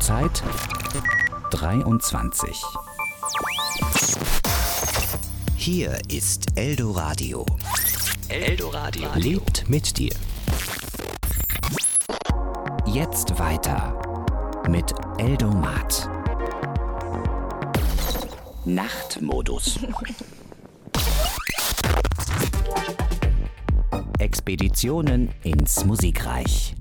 Uhrzeit 23. Hier ist Eldoradio. Eldoradio lebt mit dir. Jetzt weiter mit Eldomat. Nachtmodus. Expeditionen ins Musikreich.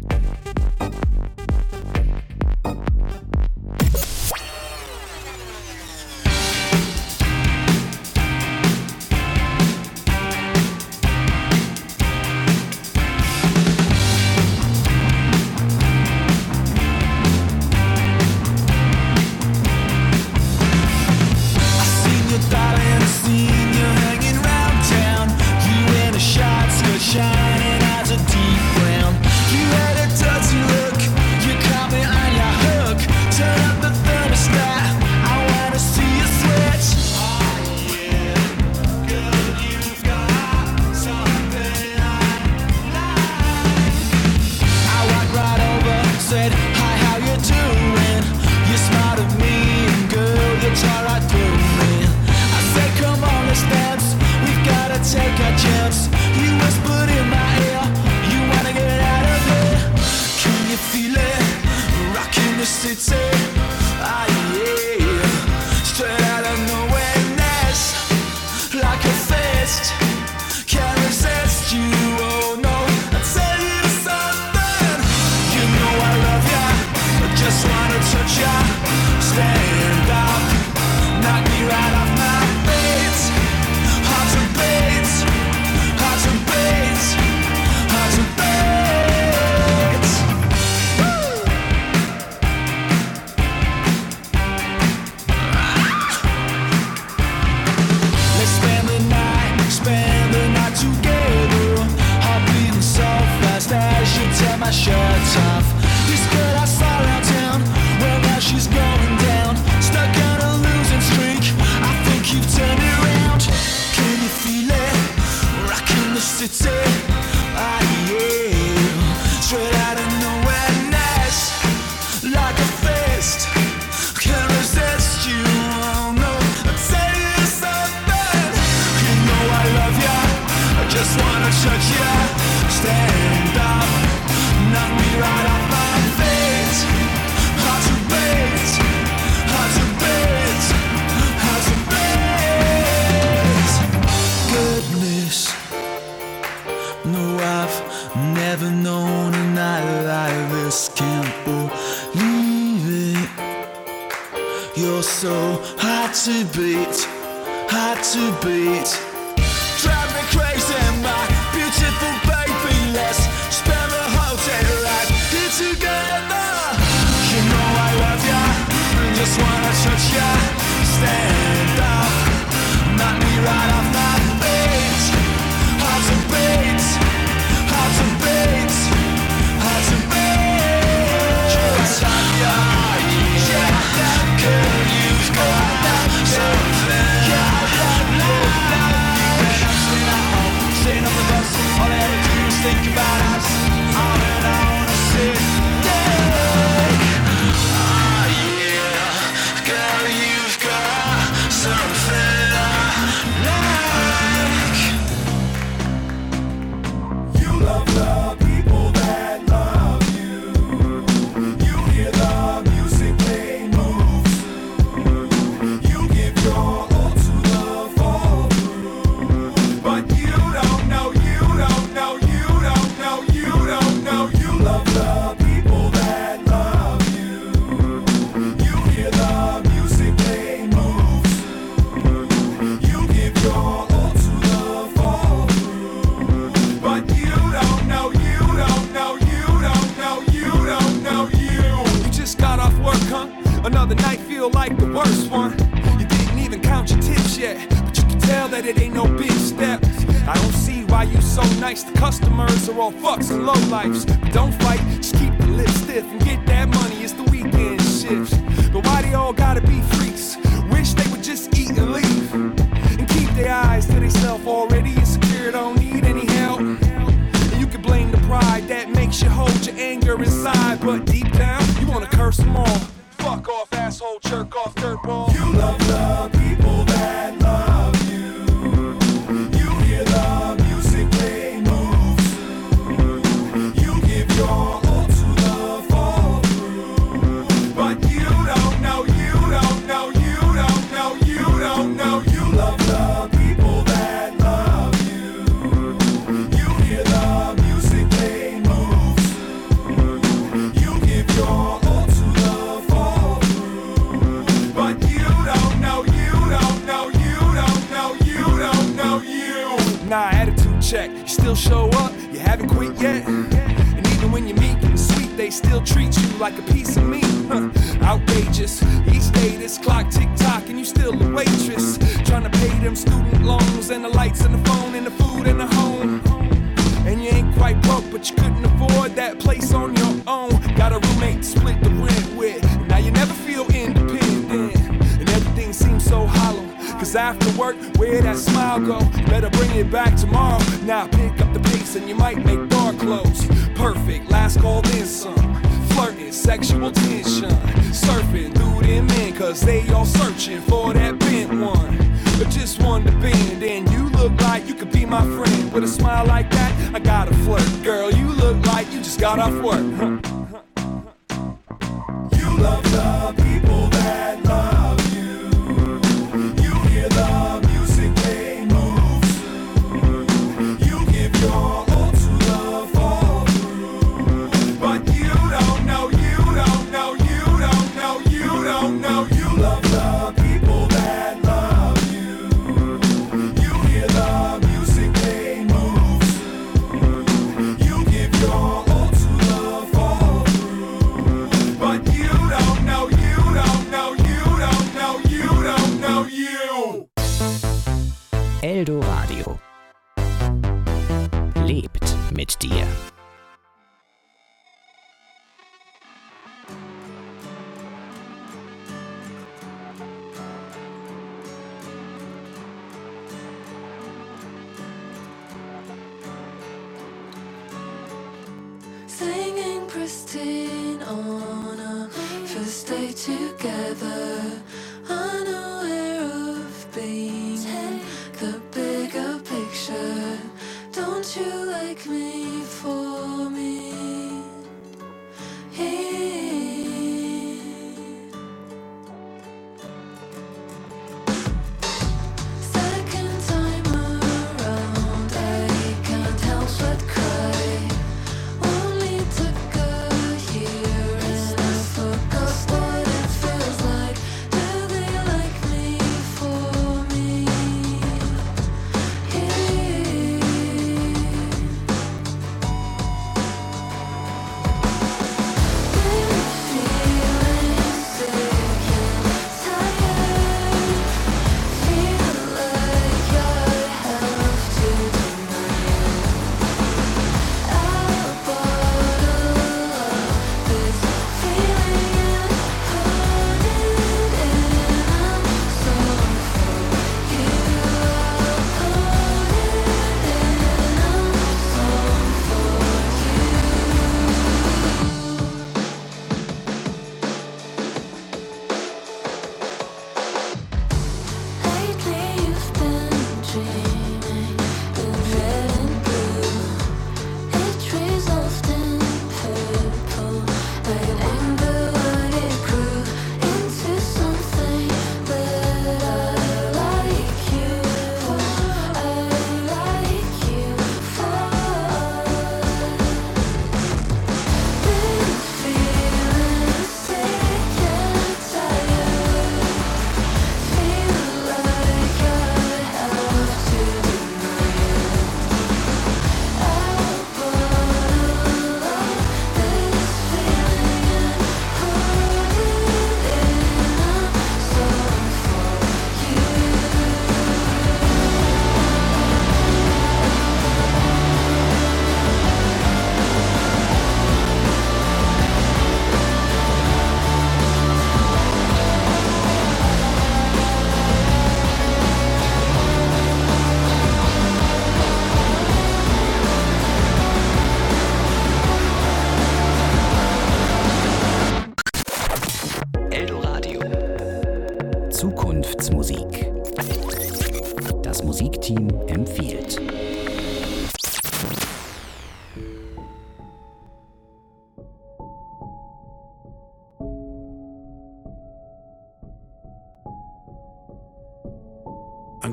Shining as a deep brown. You had a dirty look. You caught me on your hook. Turn up the thermostat. I wanna see you switch. Oh yeah, girl, you've got something I like. I walked right over, said hi, how you doing? You smiled at me, and girl, you tore right through me. I said, come on, let's dance. We've gotta take a chance. You whispered in my ear, you wanna get out of here. Can you feel it? Rocking the city. Ah yeah. Straight out of nowhereness. Like a fist. Can't resist you, oh no. I'll tell you something. You know I love ya. I just wanna touch ya. Stand up. Knock me right off my feet. Hard to beat. Hard to beat, hard to beat. Let's spend the night together. Heart beating so fast as you tear my shirt off. This girl I saw around town, well now she's going down. Stuck on a losing streak, I think you've turned it around. Can you feel it? Rockin' the city, ah yeah. Straight out of nowhereness, like a fist. Can't resist you, oh no. I'll tell you something. You know I love ya. I just wanna touch ya. Stand up, knock me right off my feet. Hard to beat, hard to beat, hard to beat. Goodness. No, I've never known a night like this. Can't believe it. You're so hard to beat, hard to beat. Drive me crazy, my beautiful baby. Let's spend the whole day right here together. You know I love ya, just wanna touch ya. Stand up, knock me right off my feet. Hard to beat, hard to beat, hard to beat. Yeah, girl, you've got something. Sitting on the bus, all I ever do is think about us. On and on, I sit there. Ah yeah, girl, you've got something I like. You love the people that love you. You hear the music they move to. You give your all to the fall through. But you don't know, you don't know, you don't know, you don't know. You love the people that love you. You hear the music they move to. You give your all to the fall through. But you don't know, you don't know, you don't know, you don't know you. You just got off work, huh? Another night feel like the worst one. You didn't even count your tips yet, but you can tell that it ain't no big step. I don't see why you so nice. The customers are all fucks and lowlifes. But don't fight, just keep the lips stiff and get that money. It's the weekend shifts. But why they all gotta be freaks? Wish they would just eat and leave and keep their eyes to themselves. Already insecure, don't need any help. And you can blame the pride that makes you hold your anger inside, but deep down, you wanna curse them all. asshole, jerk off, dirtball. You love the people that love you. You hear the music play, moves through. You give your all to the fall through. But you don't know, you don't know, you don't know, you don't know. You love the people that love you. You hear the music play, moves through. You give your all to the fall through. But you don't know, you don't know, you don't know, you don't know you. Nah, attitude check, you still show up, you haven't quit yet. And even when you're meek and sweet, they still treat you like a piece of meat. Outrageous, each day this clock tick-tock and you still a waitress. Trying to pay them student loans and the lights and the phone and the food and the home. And you ain't quite broke, but you couldn't afford that place on your own. Got a roommate to split the rent with. Now you never feel independent, and everything seems so hollow. Cause after work, where'd that smile go? Better bring it back tomorrow. Now pick up the pace and you might make door close. Perfect, last call then some. Flirting, sexual tension. Surfing through them men, cause they all searching for that bent one. But just one to bend, and you look like you could be my friend. With a smile like that, I gotta flirt. Girl, you look like you just got off work. You love the people that love you. You hear the music play, moves through. You give your all to the fall through. But you don't know, you don't know, you don't know, you don't know. You love the people that love you. You hear the music play, moves through. You give your all to the fall through. But you don't know, you don't know, you don't know, you don't know you. Eldo Radio. Lebt mit dir. Singing pristine on a first day together, unaware of being in the bigger picture. Don't you like me for me? Second time around, I can't help but cry. Only took a year and I forgot what it feels like. Do they like me for me?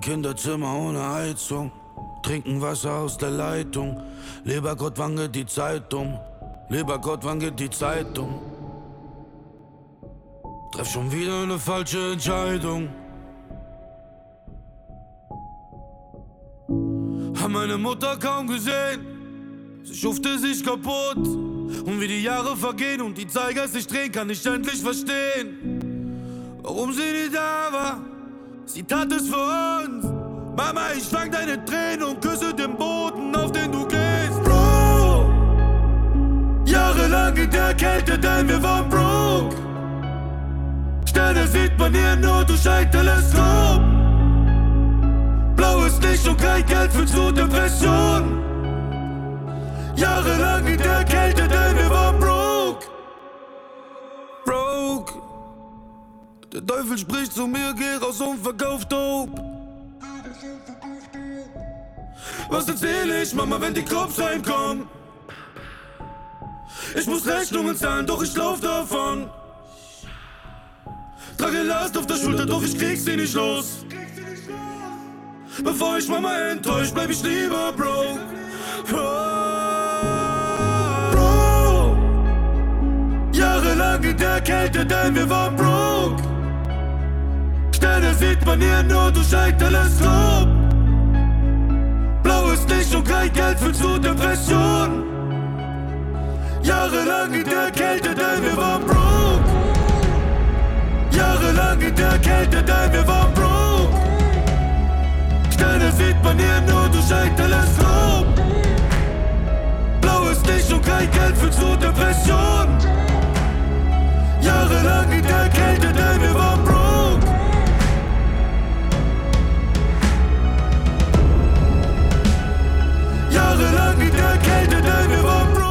Kinderzimmer ohne Heizung. Trinken Wasser aus der Leitung. Lieber Gott, wann geht die Zeitung? Lieber Gott, wann geht die Zeitung? Treff schon wieder eine falsche Entscheidung. Hab meine Mutter kaum gesehen. Sie schufte sich kaputt. Und wie die Jahre vergehen und die Zeiger sich drehen, kann ich endlich verstehen, warum sie nie da war. Sie tat es für uns. Mama, ich fang deine Tränen und küsse den Boden, auf den du gehst. Bro, jahrelang in der Kälte, denn wir waren broke. Sterne sieht man hier nur durch ein Teleskop. Blaues Licht und kein Geld führt zu Depression. Jahrelang in der Kälte, denn wir waren broke. Broke. Der Teufel spricht zu mir, geh raus und verkauf Dope. Was erzähl ich, Mama, wenn die Cops reinkommen? Ich muss Rechnungen zahlen, doch ich lauf davon. Trage Last auf der Schulter, doch ich krieg sie nicht los. Bevor ich Mama enttäuscht, bleib ich lieber broke. Bro, jahrelang in der Kälte, denn wir waren broke. Sterne sieht man hier nur durch ein Teleskop. Blaues Licht und kein Geld führt zu Depression. Jahrelang in der Kälte, denn wir waren broke. Jahrelang in der Kälte, denn wir waren broke. Sterne sieht man hier nur durch ein Teleskop. Blaues Licht und kein Geld führt zu Depression. Jahrelang in der Kälte, denn wir waren broke. Jahrelang in der Kälte, denn wir waren broke.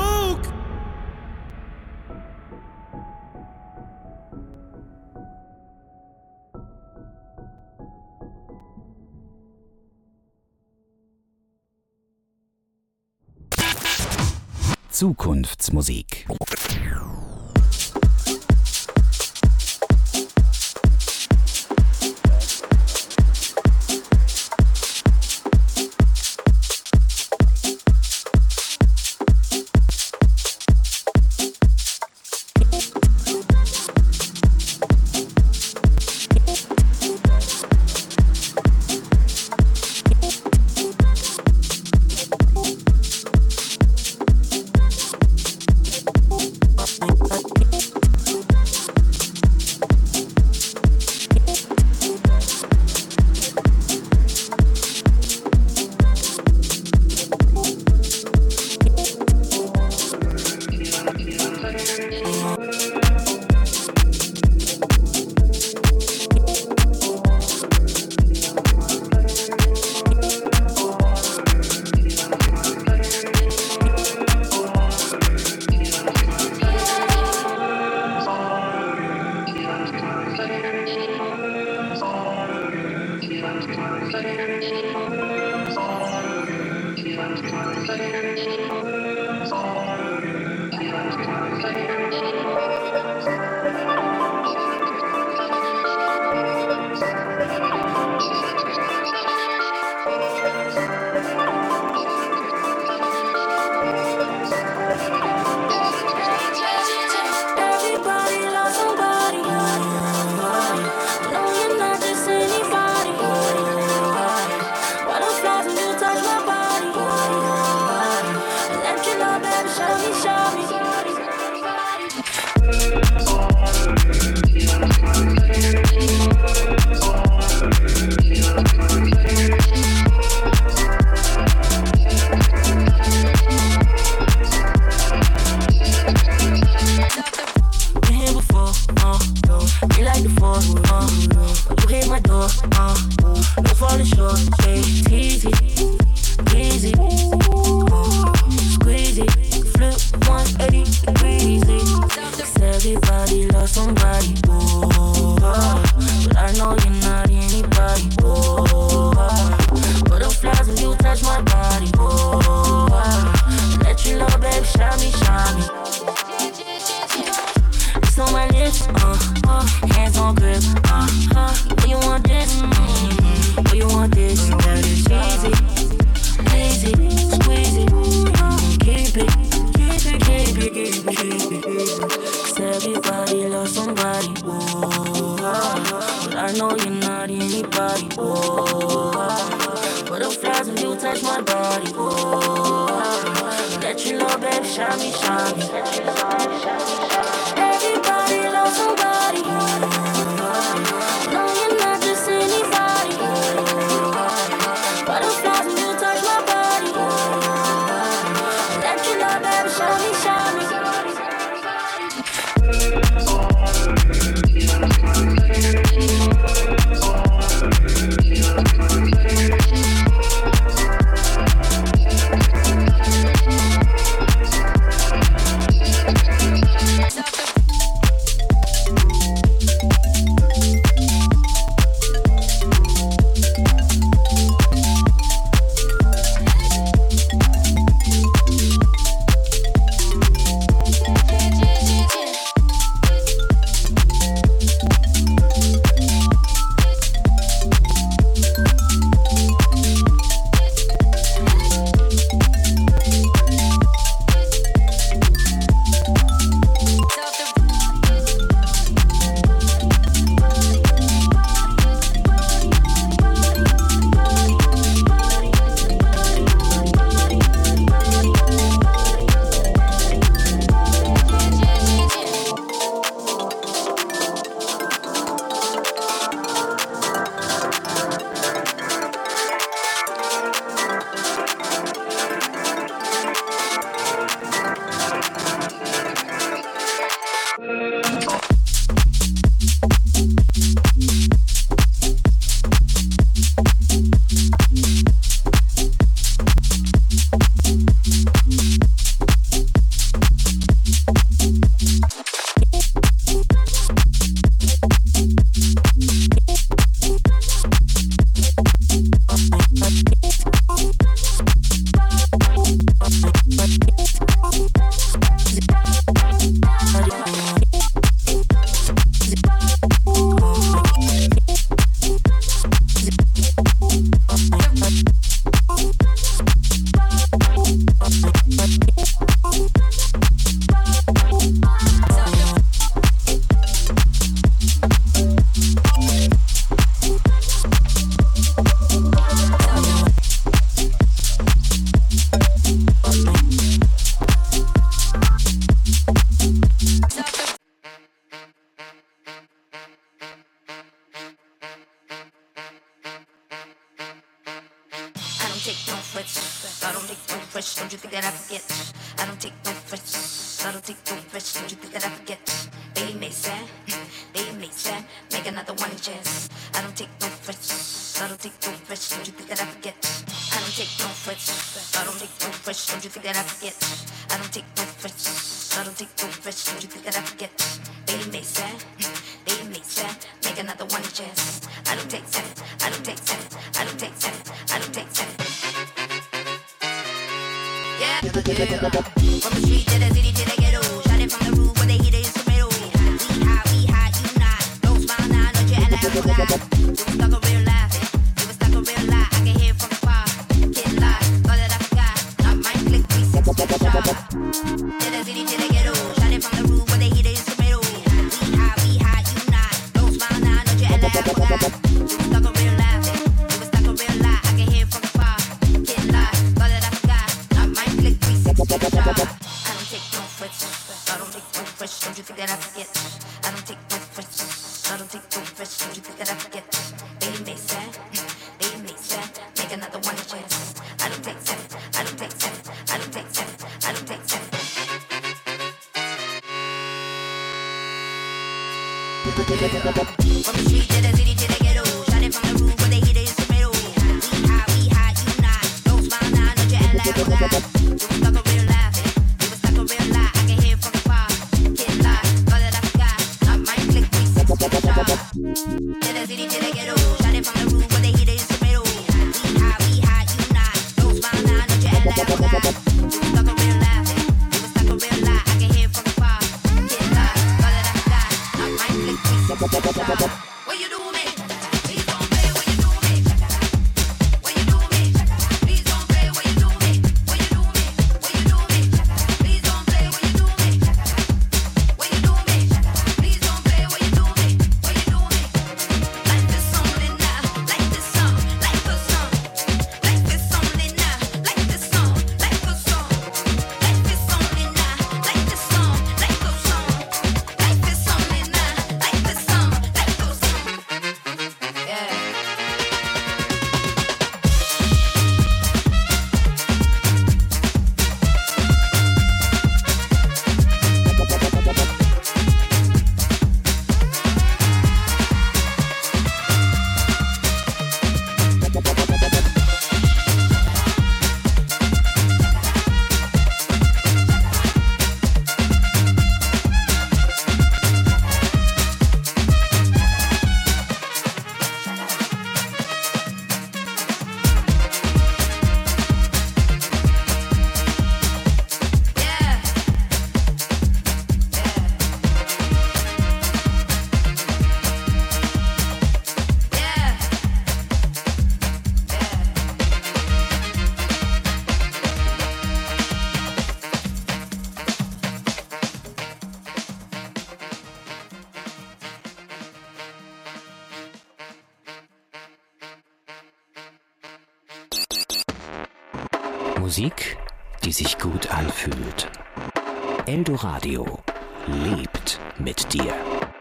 Zukunftsmusik. Oh, babe, show me, show me. Everybody loves somebody. No, you're not just anybody. Butterflies when you touch my body. Let you know, baby, show me, show me. What you do me? Musik, die sich gut anfühlt. Eldoradio lebt mit dir.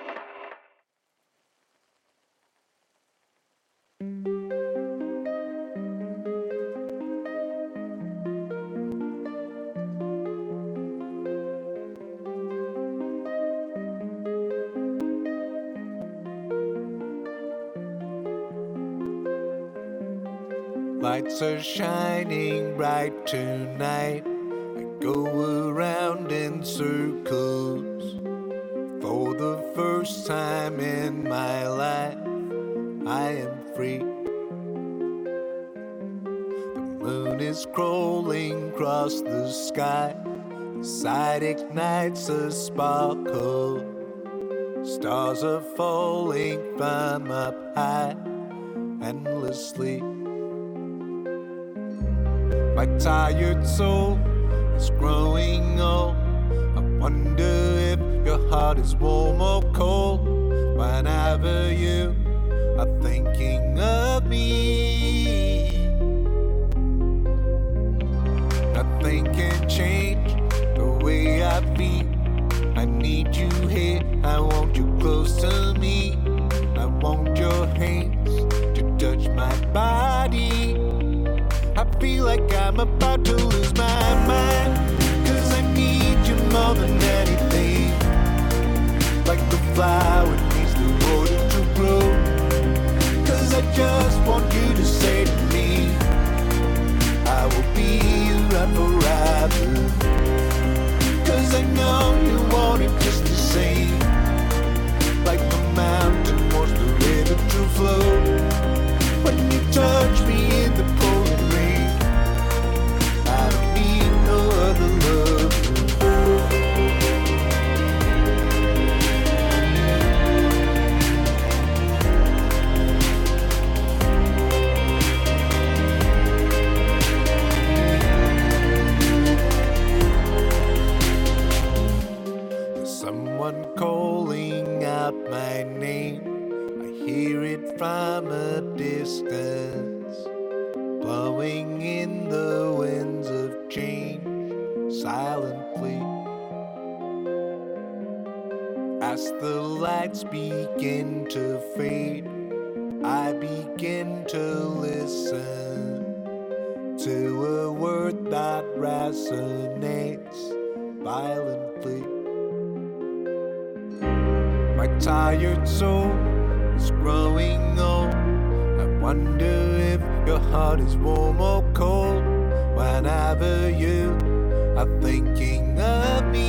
Lights are shining bright tonight. I go around in circles. For the first time in my life, I am free. The moon is crawling across the sky. The sight ignites a sparkle. Stars are falling from up high, endlessly. My tired soul is growing old. I wonder if your heart is warm or cold. Whenever you are thinking of me, nothing can change the way I feel. I need you here, I want you close to me. I want your hands to touch my body. I feel like I'm about to lose my mind, 'cause I need you more than anything. Like the flower needs the water to grow. 'Cause I just want you to say to me, I will be around forever. 'Cause I know you want it just the same. Like the mountain wants the river to flow. When you touch me in the pouring rain, I don't need no other love. There's someone calling out my name. I hear it from a distance, blowing in the winds of change, silently. As the lights begin to fade, I begin to listen to a word that resonates violently. My tired soul is growing old. I wonder if your heart is warm or cold. Whenever you are thinking of me,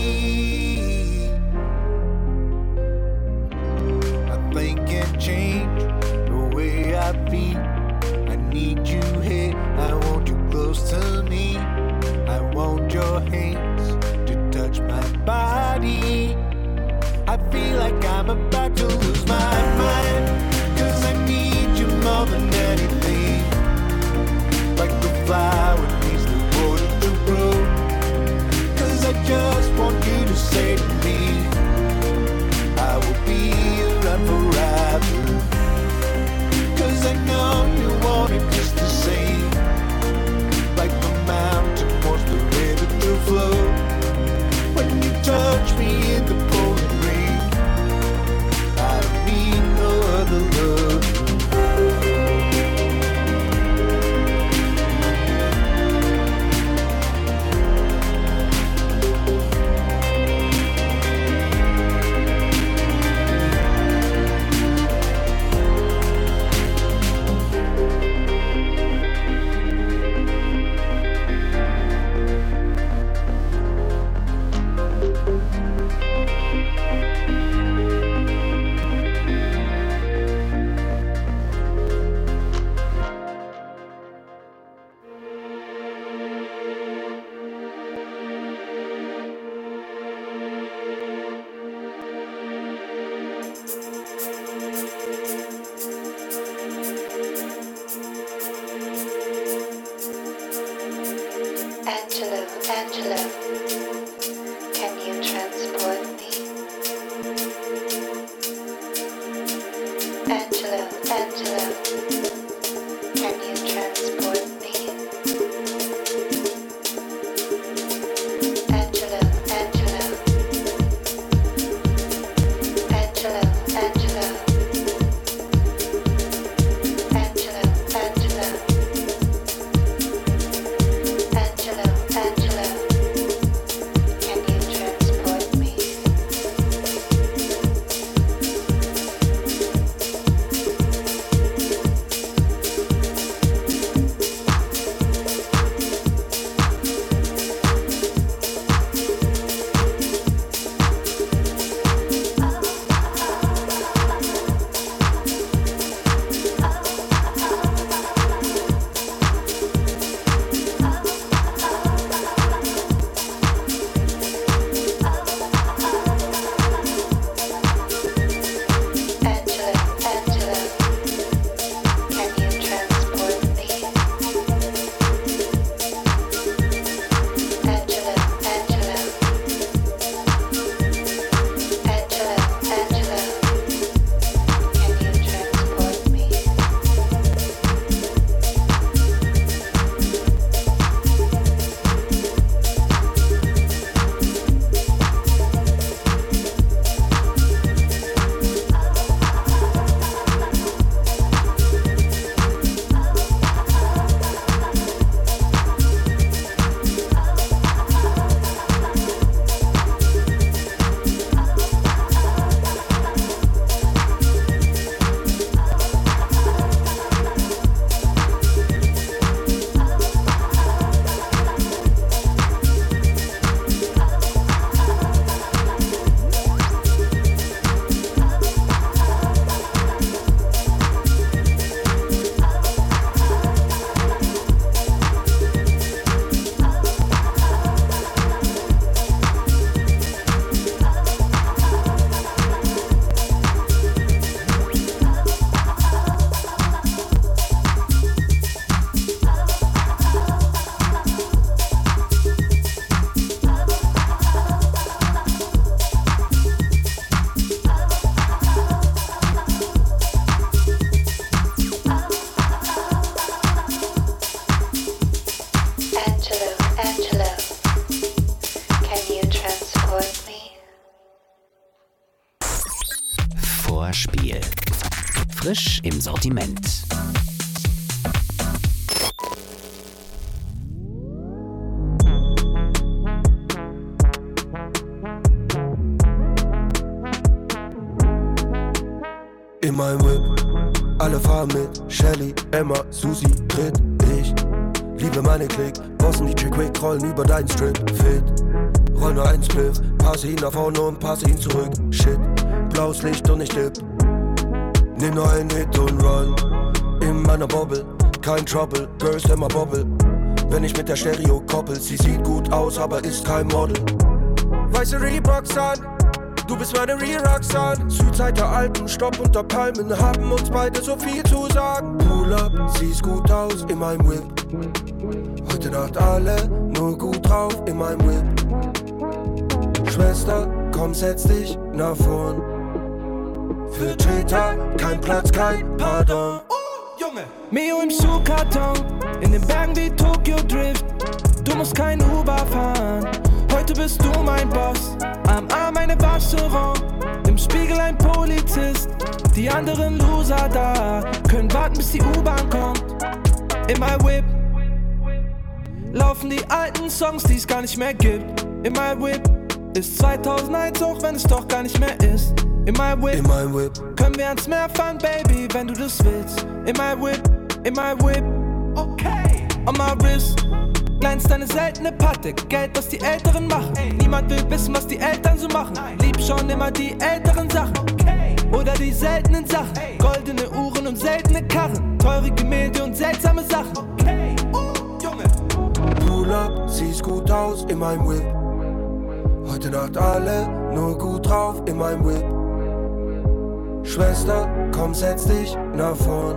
nothing can change the way I feel. I need you here, I want you close to me. I want your hands to touch my body. I feel like I'm about to lose my mind, 'cause I need you more than anything. Like the flower needs the water to grow. 'Cause I just want you to say to me, I will be around forever. 'Cause I know you want it just the same. Like the mountain wants the river to flow. When you touch me in the pouring rain, I don't need no other love. Angelo, can you transport me? Angelo, can you transport me? Vorspiel. Frisch im Sortiment. In meinem Whip, alle fahren mit. Shelly, Emma, Susi, Grit, ich liebe meine Klick. Bossen die Quick, rollen über deinen Strip. Fit, roll nur einen Spliff. Passe ihn nach vorne und passe ihn zurück. Shit, blaues Licht und ich tipp. Nimm nur einen Hit und run. In meiner Bobble, kein Trouble. Girls immer Bobble. Wenn ich mit der Stereo koppel, sie sieht gut aus, aber ist kein Model. Weiße Reeboks an, du bist meine Re-Roxanne. Südzeit der Alpen, Stopp unter Palmen, haben uns beide so viel zu sagen. Pull up, siehst gut aus in meinem Whip. Heute Nacht alle nur gut drauf in meinem Whip. Schwester, komm, setz dich nach vorn. Für Täter, kein Platz, kein Pardon. Junge! Mio im Schuhkarton, in den Bergen wie Tokyo Drift. Du musst kein Uber fahren, heute bist du mein Boss. Am Arm eine Wascherin, im Spiegel ein Polizist. Die anderen Loser da können warten, bis die U-Bahn kommt. In my Whip laufen die alten Songs, die es gar nicht mehr gibt. In my Whip ist 2001, auch wenn es doch gar nicht mehr ist. In my Whip können wir ans Meer fahren, Baby, wenn du das willst. In my Whip, okay. On my wrist glänzt eine seltene Patek, Geld, was die Älteren machen. Niemand will wissen, was die Eltern so machen. Lieb schon immer die älteren Sachen, oder die seltenen Sachen. Goldene Uhren und seltene Karren, teure Gemälde und seltsame Sachen. Junge! Pull up, siehst gut aus in meinem Whip. Heute Nacht alle nur gut drauf in meinem Whip. Schwester, komm, setz dich nach vorn.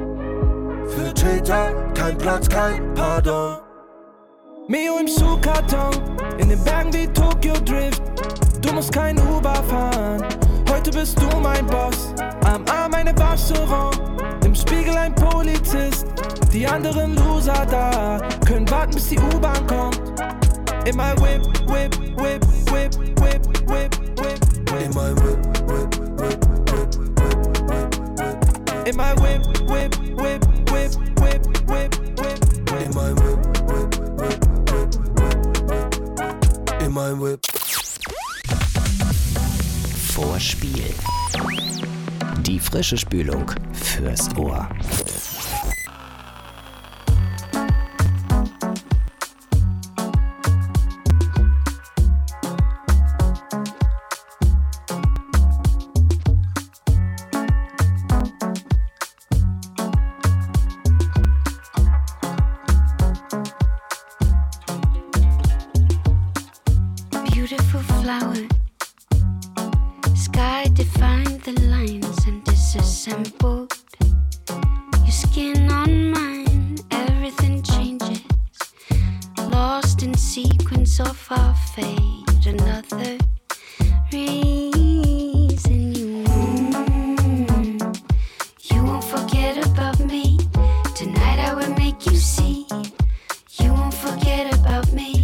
Für Täter, kein Platz, kein Pardon. Mio im Schuhkarton, in den Bergen wie Tokyo Drift. Du musst kein Uber fahren, heute bist du mein Boss. Am Arm eine Wascherin, im Spiegel ein Polizist. Die anderen Loser da können warten, bis die U-Bahn kommt. In my Whip, Whip, Whip, Whip, Whip, Whip, Whip. In my Whip, Whip, Whip, Whip, Whip, Whip, Whip. In my Whip, Whip, Whip, Whip, Whip, Whip, Whip. In my Whip, Whip, Whip, Whip, Whip, Whip. In my Whip. Vorspiel. Die frische Spülung fürs Ohr. Beautiful flower, sky defined the lines and disassembled. Your skin on mine, everything changes. Lost in sequence of our fate, another reason you won't forget about me. Tonight I will make you see. You won't forget about me.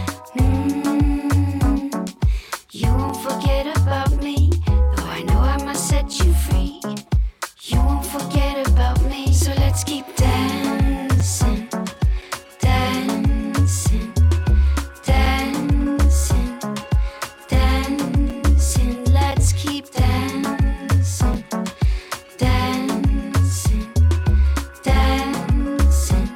You won't forget about me, though I know I must set you free. You won't forget about me, so let's keep dancing, dancing, dancing, dancing. Let's keep dancing, dancing, dancing,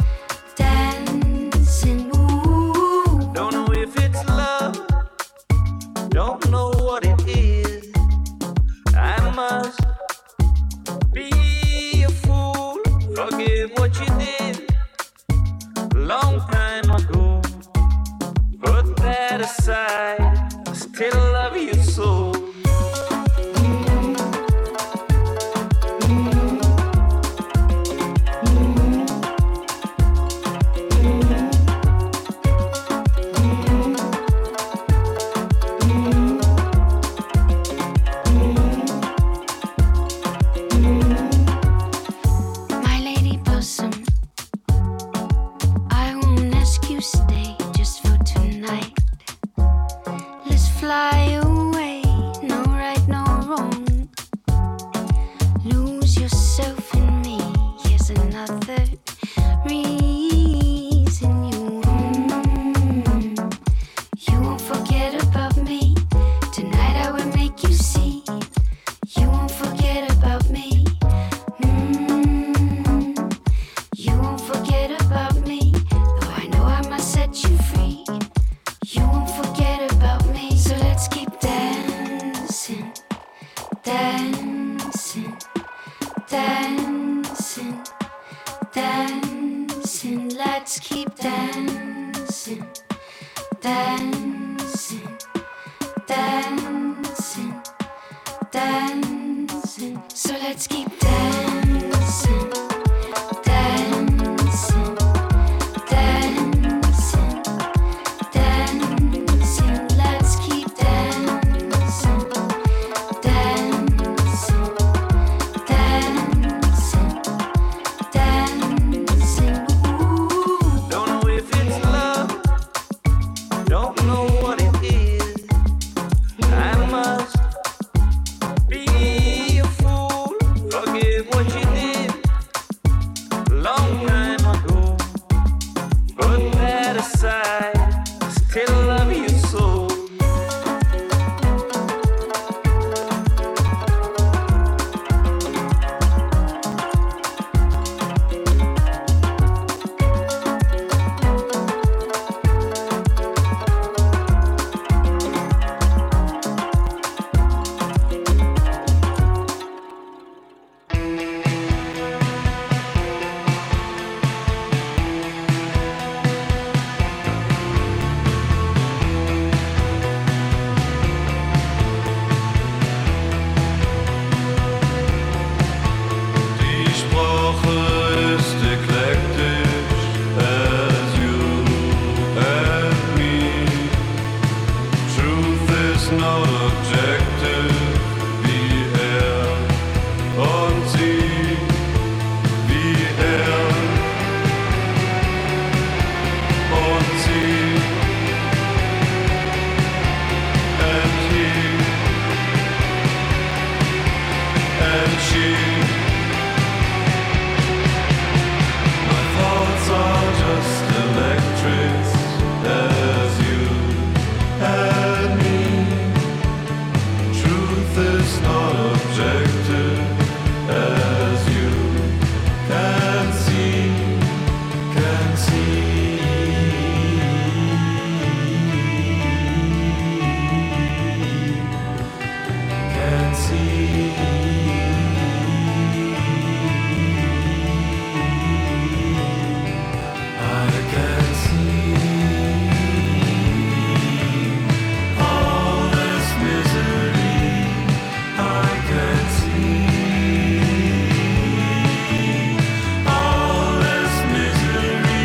dancing. Ooh. Don't know if it's love, don't know what it is. I must be a fool, forget what you did long time ago. Put that aside, I still love you so. My lady blossom, I won't ask you stay just for tonight. Let's fly away, no right, no wrong. dancing, dancing, dancing. So let's keep dancing, dancing, dancing, dancing. Let's keep dancing, dancing, dancing, dancing. Don't know if it's love, don't know what it is. I must be a fool, forgive what you did long time ago. Put that aside, still love you so. Die Sprache ist eklektisch, as you and me. Truth is not objective, wie und sie, wie und sie, and he, and she. My thoughts are just electric, as you and me. Truth is not objective, as you can see, can see. Can see. I can see all this misery. I can see all this misery.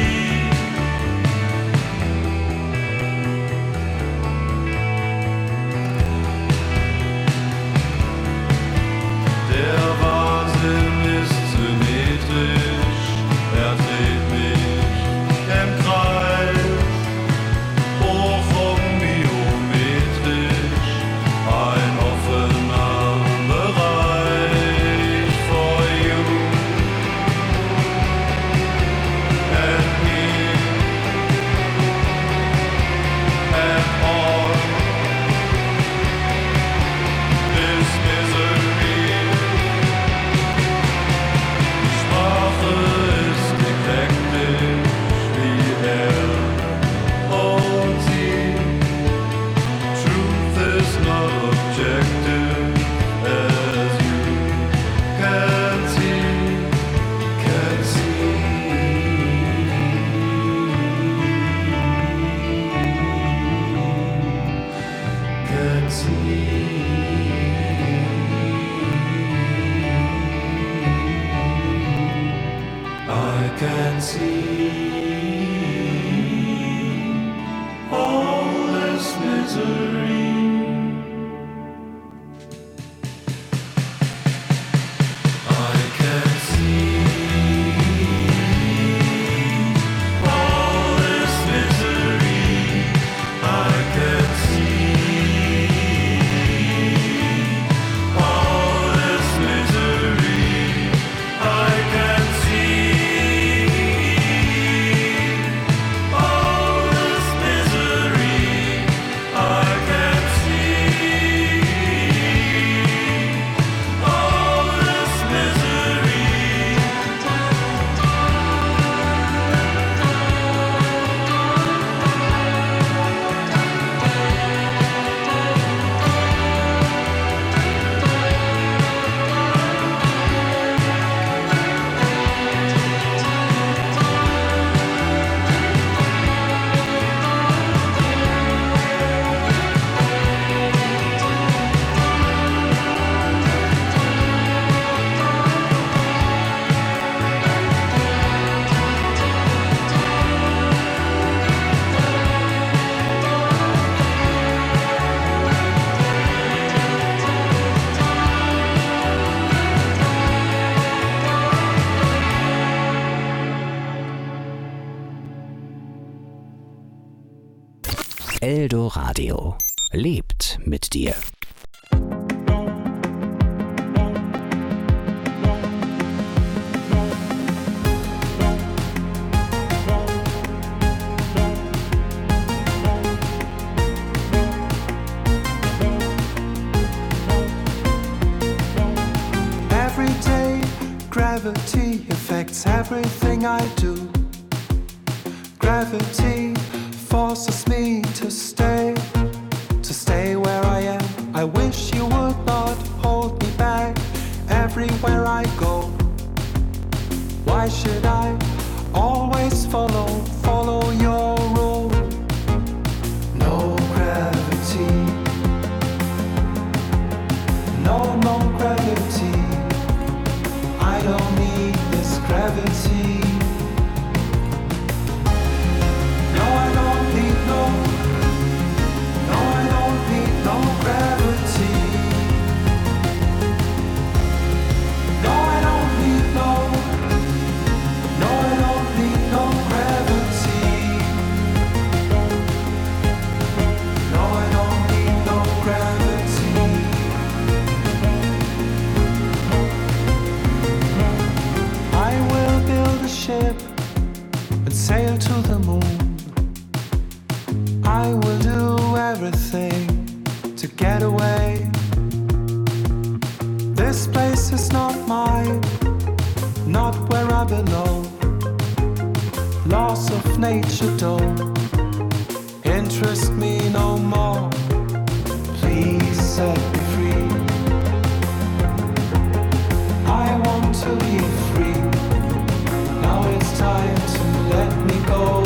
Der Wahnsinn ist symmetrisch, dreht mich im Kreis, hoch biometrisch, ein offener Bereich for you and me and all this misery. Sprache ist eklektisch, wie und sie. Truth is not objective, as you can see, can see. Can see. I can see all this misery. I can see all this misery. I can see all this misery. I can see all this misery. I can Eldoradio lebt mit dir. Every day, gravity affects everything I do. Gravity forces me to stay where I am. I wish you would not hold me back everywhere I go. Why should I always follow your rule? No gravity, no gravity. I don't need this gravity. No, I don't need no gravity. No, I don't need no gravity. No, I don't need no gravity. I will build a ship and sail to the moon. I will do everything to get away. This place is not mine, not where I belong. Laws of nature don't interest me no more. Please set me free. I want to be free. Now it's time to let me go.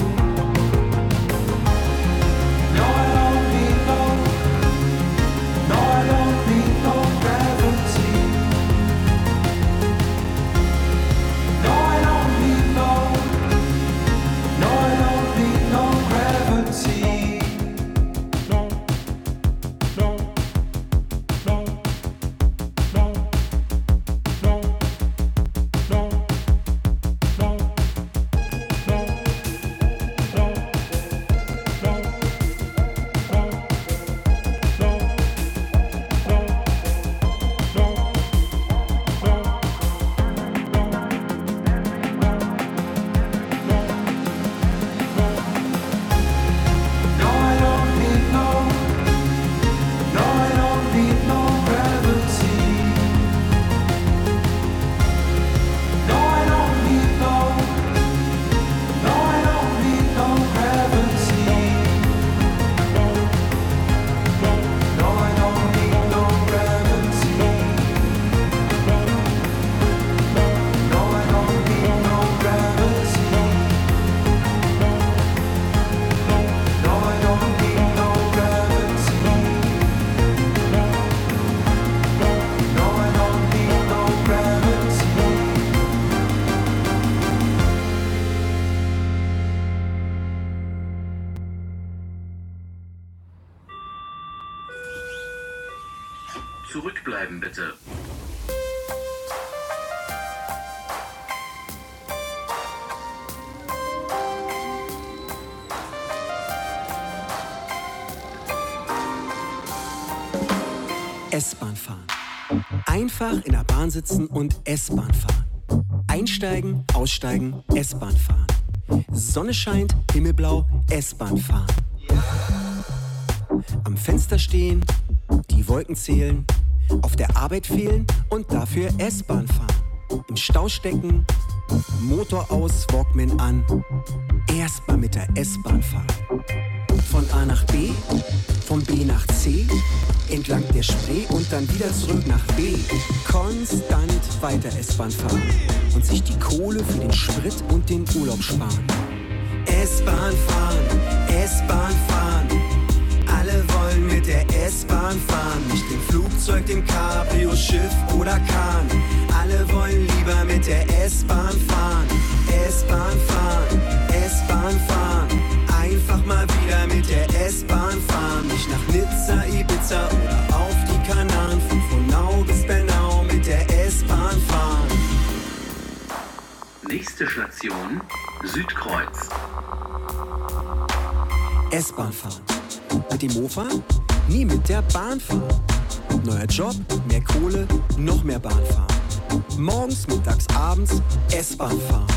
Zurückbleiben bitte. S-Bahn fahren. Einfach in der Bahn sitzen und S-Bahn fahren. Einsteigen, aussteigen, S-Bahn fahren. Sonne scheint, himmelblau, S-Bahn fahren. Am Fenster stehen, die Wolken zählen, auf der Arbeit fehlen und dafür S-Bahn fahren. Im Stau stecken, Motor aus, Walkman an, erstmal mit der S-Bahn fahren. Von A nach B, von B nach C, entlang der Spree und dann wieder zurück nach B. Konstant weiter S-Bahn fahren und sich die Kohle für den Sprit und den Urlaub sparen. S-Bahn fahren, S-Bahn fahren. Alle wollen mit der S-Bahn fahren, nicht im Flugzeug, dem Cabrio, Schiff oder Kahn. Alle wollen lieber mit der S-Bahn fahren. S-Bahn fahren, S-Bahn fahren. Einfach mal wieder mit der S-Bahn fahren. Nicht nach Nizza, Ibiza oder auf die Kanaren. Von Frohnau bis Bernau mit der S-Bahn fahren. Nächste Station, Südkreuz. S-Bahn S-Bahn fahren. Mit dem Mofa? Nie mit der Bahn fahren. Neuer Job, mehr Kohle, noch mehr Bahn fahren. Morgens, mittags, abends S-Bahn fahren.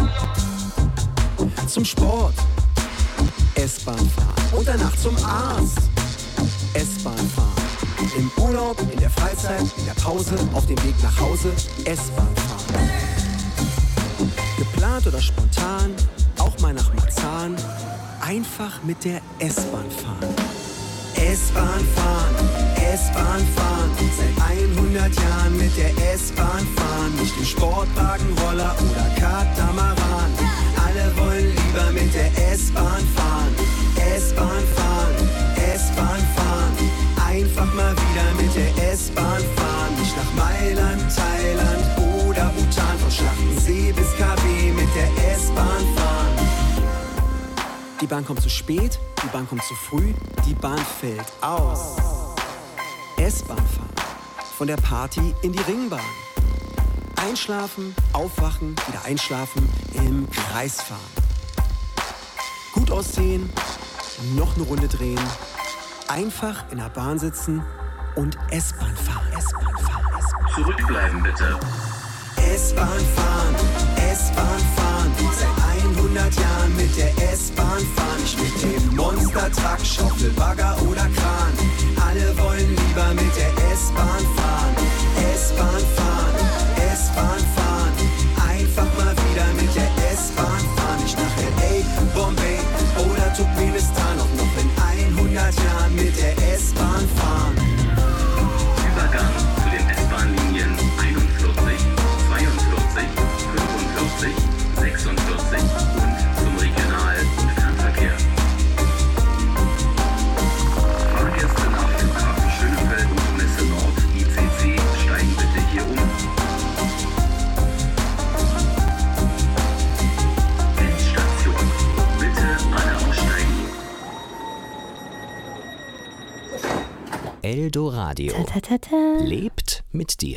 Zum Sport S-Bahn fahren. Und danach zum Arzt S-Bahn fahren. Im Urlaub, in der Freizeit, in der Pause, auf dem Weg nach Hause S-Bahn fahren. Geplant oder spontan, auch mal nach Marzahn, einfach mit der S-Bahn fahren. S-Bahn fahren, S-Bahn fahren, seit 100 Jahren mit der S-Bahn fahren. Nicht im Sportwagen, Roller oder Katamaran. Alle wollen lieber mit der S-Bahn fahren. S-Bahn fahren, S-Bahn fahren. Einfach mal wieder mit der S-Bahn fahren. Nicht nach Mailand, Thailand oder Bhutan. Von Schlachtensee bis KB mit der S-Bahn fahren. Die Bahn kommt zu spät, die Bahn kommt zu früh, die Bahn fällt aus. S-Bahn fahren. Von der Party in die Ringbahn. Einschlafen, aufwachen, wieder einschlafen, im Kreis fahren. Gut aussehen, noch eine Runde drehen. Einfach in der Bahn sitzen und S-Bahn fahren. S-Bahn fahren, S-Bahn. Zurückbleiben bitte. S-Bahn fahren, S-Bahn fahren. Seit 100 Jahren mit der S-Bahn fahren. Nicht mit dem Monster-Truck, Schaufel, Bagger oder Kran. Alle wollen lieber mit der S-Bahn fahren. S-Bahn fahren, S-Bahn fahren. Einfach mal wieder mit der S-Bahn fahren. Nicht nach L.A., Bombay oder Turkmenistan. Auch noch in 100 Jahren mit der S-Bahn fahren. Übergang zu den S-Bahn-Linien 41, 42, 45, 46 und zum Regional- und Fernverkehr. Fahrgäste nach Flughafen Schönefeld und Messe Nord ICC steigen bitte hier um. Endstation. Bitte alle aussteigen. Eldoradio lebt mit dir.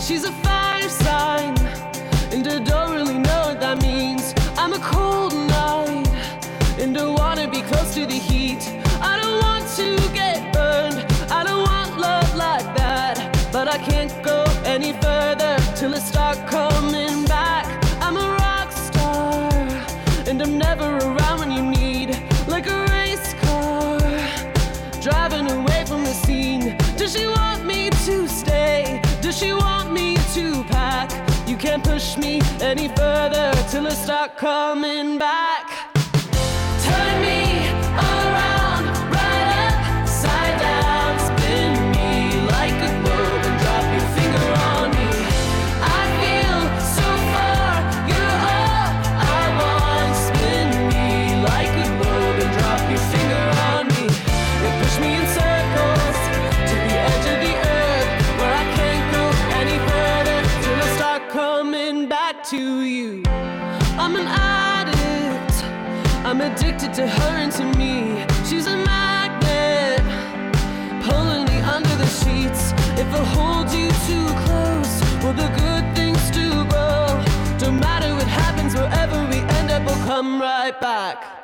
She's a fire sign, and I don't really know what that means. I'm a cold night, and I wanna be close to the heat. I don't want to get burned, I don't want love like that, but I can't go any further till I start coming back. I'm a rock star, and I'm never around when you need, like a race car, driving away from the scene. Does she want me to stay? Does she want me to pack? You can't push me any further till I start coming back. Turn me around, right upside down, spin me like a globe and drop your finger on me. I feel so far, you're all I want. Spin me like a globe and drop your finger on me. You push me in circles to the edge of the earth, where I can't go any further till I start coming back to you. I'm an addict, I'm addicted to her and to me. She's a magnet, pulling me under the sheets. If I hold you too close, will the good things do grow? Don't matter what happens, wherever we end up, we'll come right back.